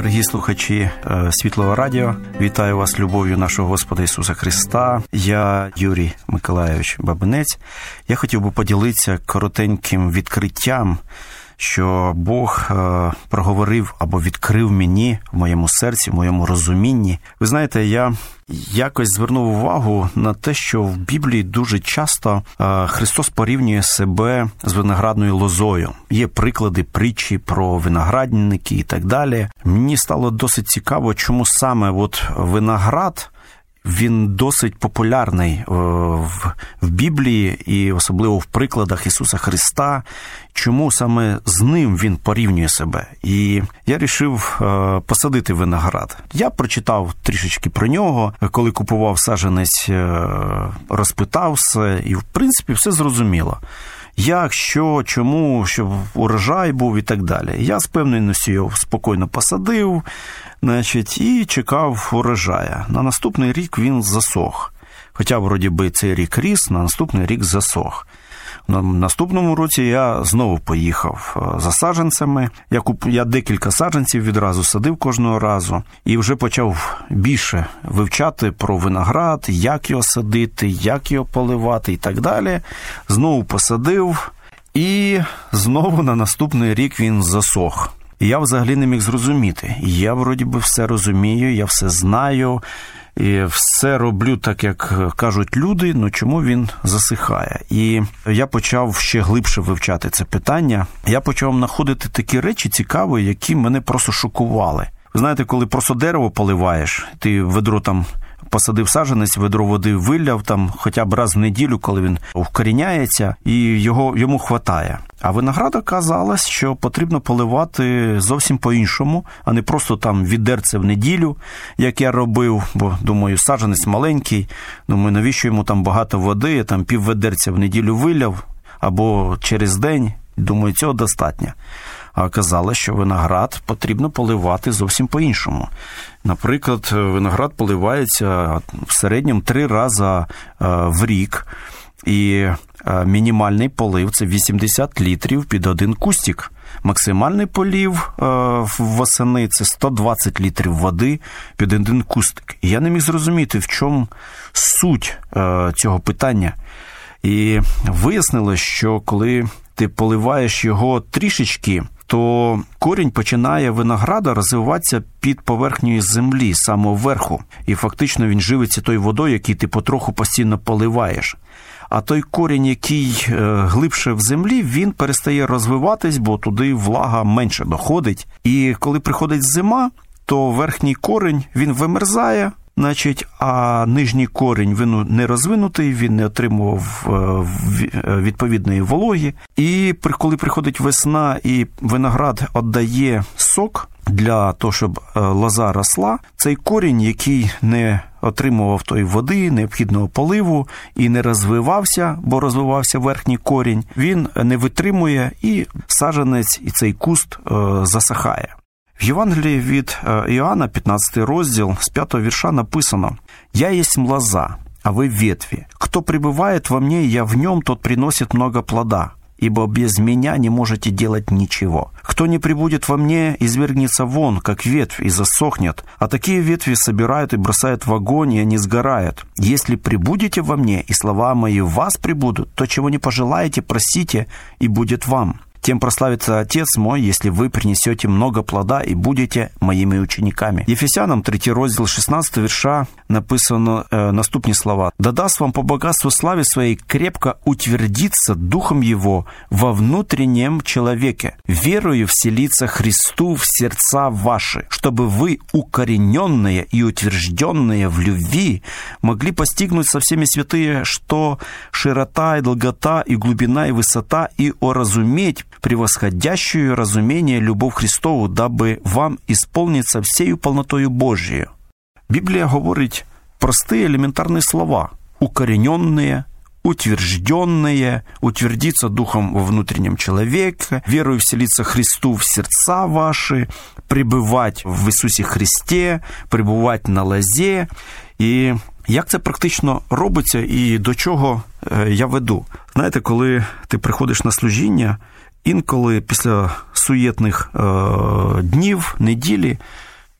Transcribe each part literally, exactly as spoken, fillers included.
Дорогі слухачі Світлого Радіо, вітаю вас любов'ю нашого Господа Ісуса Христа. Я Юрій Миколайович Бабинець. Я хотів би поділитися коротеньким відкриттям, що Бог е, проговорив або відкрив мені в моєму серці, в моєму розумінні. Ви знаєте, я якось звернув увагу на те, що в Біблії дуже часто е, Христос порівнює себе з виноградною лозою. Є приклади, притчі про виноградники і так далі. Мені стало досить цікаво, чому саме от виноград, він досить популярний в, в Біблії і особливо в прикладах Ісуса Христа. Чому саме з ним він порівнює себе? І я вирішив е, посадити виноград. Я прочитав трішечки про нього, коли купував саджанець, е, розпитав все, і в принципі все зрозуміло. Як, що, чому, щоб урожай був і так далі. Я з певністю його спокійно посадив, значить, і чекав урожая. На наступний рік він засох. Хоча, вроді би, цей рік ріс, на наступний рік засох. На наступному році я знову поїхав за саджанцями. Я, куп... я декілька саджанців відразу садив кожного разу. І вже почав більше вивчати про виноград, як його садити, як його поливати і так далі. Знову посадив, і знову на наступний рік він засох. І я взагалі не міг зрозуміти. Я, вроді би, все розумію, я все знаю, і все роблю так, як кажуть люди, ну чому він засихає? І я почав ще глибше вивчати це питання. Я почав знаходити такі речі цікаві, які мене просто шокували. Ви знаєте, коли просто дерево поливаєш, ти ведро там посадив саджанець, ведро води вилляв там хоча б раз в неділю, коли він вкоріняється, і його, йому хватає. А виноград оказалось, що потрібно поливати зовсім по-іншому, а не просто там відерце в неділю, як я робив, бо, думаю, саджанець маленький, думаю, навіщо йому там багато води, я там пів ведерця в неділю виляв, або через день, думаю, цього достатньо. А оказалось, що виноград потрібно поливати зовсім по-іншому. Наприклад, виноград поливається в середньому три рази в рік, і мінімальний полив – це вісімдесят літрів під один кустик. Максимальний полив восени – це сто двадцять літрів води під один кустик. І я не міг зрозуміти, в чому суть цього питання. І вияснилось, що коли ти поливаєш його трішечки, то корінь починає винограда розвиватися під поверхнею землі, з самого верху. І фактично він живиться тою водою, яку ти потроху постійно поливаєш. А той корінь, який глибше в землі, він перестає розвиватись, бо туди влага менше доходить. І коли приходить зима, то верхній корінь, він вимерзає, значить, а нижній корінь, він не розвинутий, він не отримував відповідної вологи. І коли приходить весна і виноград віддає сок для того, щоб лоза росла, цей корінь, який не отримував тої води, необхідного поливу і не розвивався, бо розвивався верхній корінь, він не витримує, і саджанець, і цей куст засихає. В Євангелії від Іоанна, п'ятнадцятий розділ, з п'ятого вірша написано: «Я есть лоза, а вы ветви. Кто пребывает во мне, я в нем, тот приносит много плода, ибо без меня не можете делать ничего. Кто не пребудет во мне, извергнется вон, как ветвь, и засохнет. А такие ветви собирают и бросают в огонь, и они сгорают. Если пребудете во мне, и слова мои в вас пребудут, то чего не пожелаете, просите, и будет вам. Тем прославится Отец мой, если вы принесете много плода и будете моими учениками». Ефесянам, третій розділ, шістнадцятого вірша, написано э, наступні слова: «Да даст вам по богатству славы своей крепко утвердиться Духом Его во внутреннем человеке, верою вселиться Христу в сердца ваши, чтобы вы, укорененные и утвержденные в любви, могли постигнуть со всеми святые, что широта и долгота, и глубина, и высота, и оразуметь превосходящую разумение любовь Христову, дабы вам исполниться всею полнотою Божией». Біблія говорить прості елементарні слова: укорененные, утвержденные, утвердиться Духом во внутреннем человеке, верою вселиться Христу в сердца ваши, пребывать в Ісусі Христе, пребывать на лозе. І як це практично робиться і до чого я веду? Знаєте, коли ти приходиш на служіння, інколи після суєтних е, днів, неділі,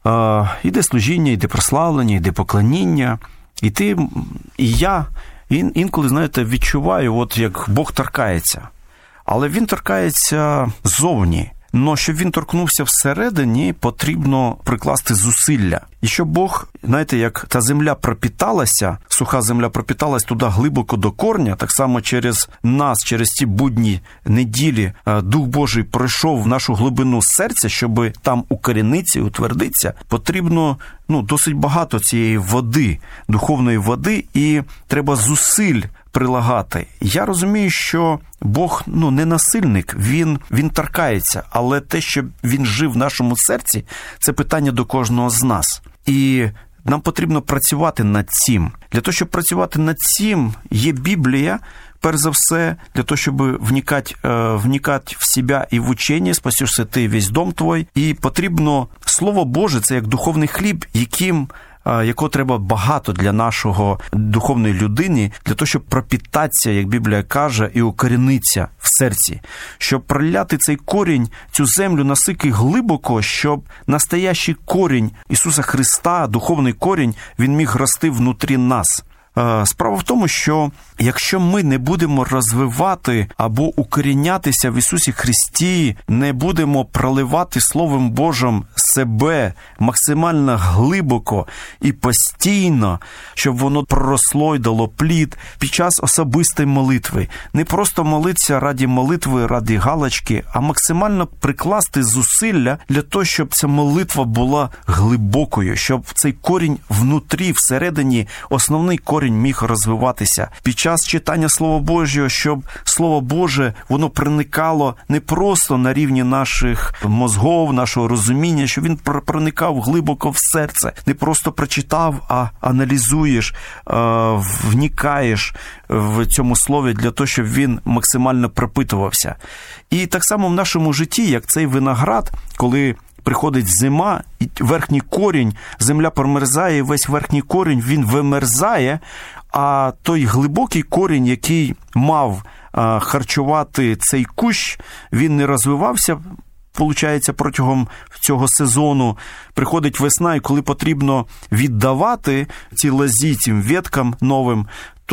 е, іде служіння, іде прославлення, іде поклоніння. І ти, і я ін, інколи, знаєте, відчуваю, от як Бог торкається. Але він торкається ззовні. Но щоб він торкнувся всередині, потрібно прикласти зусилля. І щоб Бог, знаєте, як та земля пропіталася, суха земля пропіталась туди глибоко до корня, так само через нас, через ці будні неділі, Дух Божий пройшов в нашу глибину серця, щоб там укорінитися і утвердитися, потрібно ну, досить багато цієї води, духовної води, і треба зусиль прилагати. Я розумію, що Бог ну, не насильник, він, він торкається, але те, що він жив в нашому серці, це питання до кожного з нас. І нам потрібно працювати над цим. Для того, щоб працювати над цим, є Біблія, перш за все, для того, щоб вникати, вникати в себе і в учення, спасешся ти весь дом твой. І потрібно Слово Боже, це як духовний хліб, яким якого треба багато для нашого духовної людини, для того, щоб пропітатися, як Біблія каже, і укорінитися в серці. Щоб проляти цей корінь, цю землю настільки глибоко, щоб настоящий корінь Ісуса Христа, духовний корінь, він міг рости внутрі нас. Справа в тому, що якщо ми не будемо розвивати або укорінятися в Ісусі Христі, не будемо проливати Словом Божим себе максимально глибоко і постійно, щоб воно проросло й дало плід під час особистої молитви. Не просто молитися раді молитви, раді галочки, а максимально прикласти зусилля для того, щоб ця молитва була глибокою, щоб цей корінь внутрі, всередині, основний корінь міг розвиватися. Під час читання Слова Божого, щоб Слово Боже, воно проникало не просто на рівні наших мозгов, нашого розуміння, щоб він проникав глибоко в серце. Не просто прочитав, а аналізуєш, вникаєш в цьому слові для того, щоб він максимально пропитувався. І так само в нашому житті, як цей виноград, коли приходить зима, і верхній корінь, земля промерзає, і весь верхній корінь, він вимерзає, а той глибокий корінь, який мав а, харчувати цей кущ, він не розвивався, получається, протягом цього сезону. Приходить весна, і коли потрібно віддавати ці лозі цим веткам новим,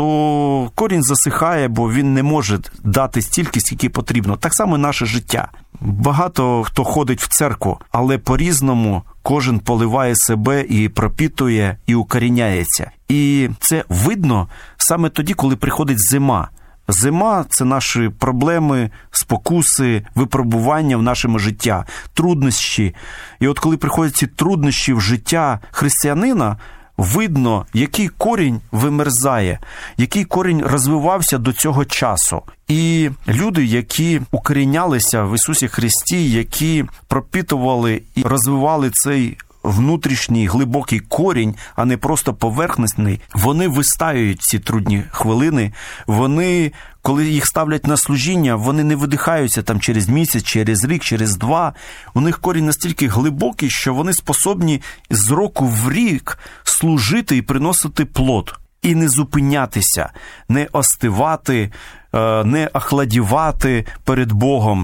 то корінь засихає, бо він не може дати стільки, скільки потрібно. Так само і наше життя. Багато хто ходить в церкву, але по-різному кожен поливає себе і пропітує, і укоріняється. І це видно саме тоді, коли приходить зима. Зима – це наші проблеми, спокуси, випробування в нашому житті, труднощі. І от коли приходять ці труднощі в життя християнина, видно, який корінь вимерзає, який корінь розвивався до цього часу. І люди, які укорінялися в Ісусі Христі, які пропитували і розвивали цей внутрішній глибокий корінь, а не просто поверхностний, вони вистаюють ці трудні хвилини, вони, коли їх ставлять на служіння, вони не видихаються там через місяць, через рік, через два. У них корінь настільки глибокий, що вони способні з року в рік служити і приносити плод. І не зупинятися, не остивати, не охладівати перед Богом,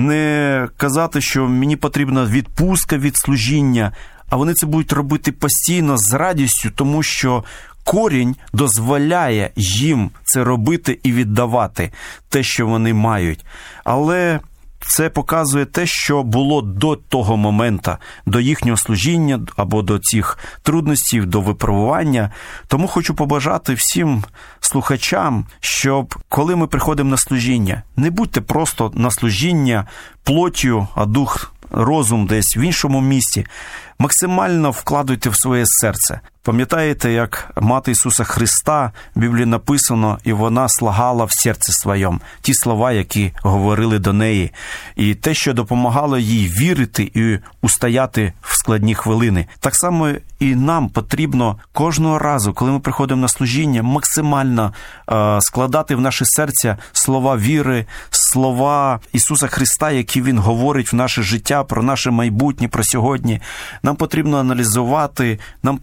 не казати, що мені потрібна відпустка від служіння, а вони це будуть робити постійно з радістю, тому що корінь дозволяє їм це робити і віддавати те, що вони мають. Але це показує те, що було до того моменту, до їхнього служіння або до цих трудностей, до випробування. Тому хочу побажати всім слухачам, щоб коли ми приходимо на служіння, не будьте просто на служіння плоттю, а дух, розум десь в іншому місці. Максимально вкладуйте в своє серце. Пам'ятаєте, як мати Ісуса Христа, в Біблії написано, і вона слагала в серці своєму ті слова, які говорили до неї. І те, що допомагало їй вірити і устояти в складні хвилини. Так само і нам потрібно кожного разу, коли ми приходимо на служіння, максимально е, складати в наше серце слова віри, слова Ісуса Христа, які Він говорить в наше життя, про наше майбутнє, про сьогодні. Нам потрібно аналізувати, нам потрібно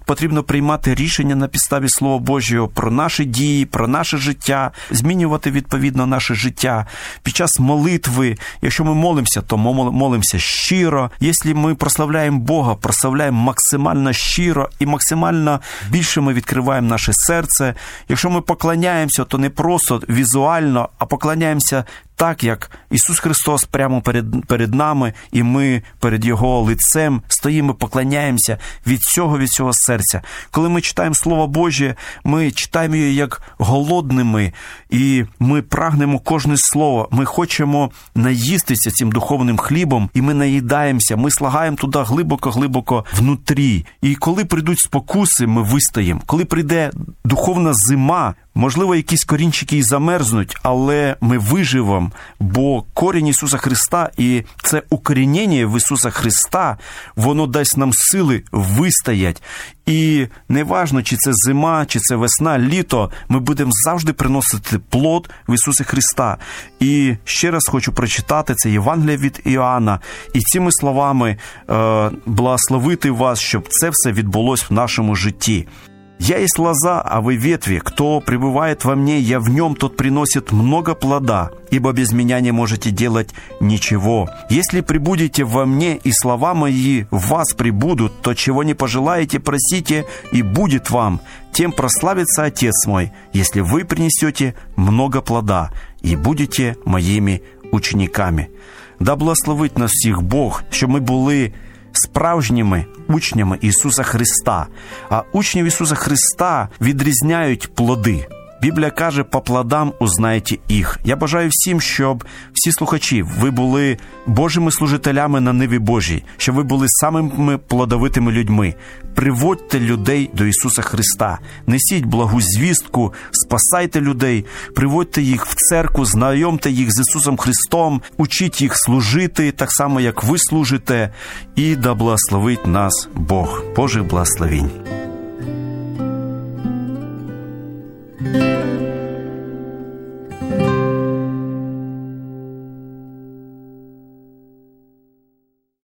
приймати рішення на підставі Слова Божого про наші дії, про наше життя, змінювати відповідно наше життя. Під час молитви, якщо ми молимося, то молимося щиро. Якщо ми прославляємо Бога, прославляємо максимально щиро і максимально більше ми відкриваємо наше серце. Якщо ми поклоняємося, то не просто візуально, а поклоняємося так, як Ісус Христос прямо перед, перед нами, і ми перед Його лицем стоїмо, поклоняємося від цього, від цього серця. Коли ми читаємо Слово Боже, ми читаємо його як голодними, і ми прагнемо кожне слово. Ми хочемо наїстися цим духовним хлібом, і ми наїдаємося, ми слагаємо туди глибоко-глибоко внутрі. І коли прийдуть спокуси, ми вистоїмо. Коли прийде духовна зима, можливо, якісь корінчики і замерзнуть, але ми виживемо, бо корінь Ісуса Христа і це укорінення в Ісуса Христа, воно дасть нам сили вистоять. І неважно, чи це зима, чи це весна, літо, ми будемо завжди приносити плод в Ісуса Христа. І ще раз хочу прочитати це Євангеліє від Іоанна, і цими словами е, благословити вас, щоб це все відбулось в нашому житті. «Я есть лоза, а вы ветви. Кто пребывает во мне, я в нем, тот приносит много плода, ибо без меня не можете делать ничего. Если пребудете во мне, и слова мои в вас пребудут, то чего не пожелаете, просите, и будет вам. Тем прославится Отец мой, если вы принесете много плода, и будете моими учениками». Да благословить нас всіх Бог, щоб ми були справжніми учнями Ісуса Христа. А учнів Ісуса Христа відрізняють плоди. Біблія каже, по плодам узнаєте їх. Я бажаю всім, щоб всі слухачі, ви були Божими служителями на ниві Божій, щоб ви були самими плодовитими людьми. Приводьте людей до Ісуса Христа. Несіть благу звістку, спасайте людей, приводьте їх в церкву, знайомте їх з Ісусом Христом, учіть їх служити, так само, як ви служите, і да благословить нас Бог. Божих благословінь.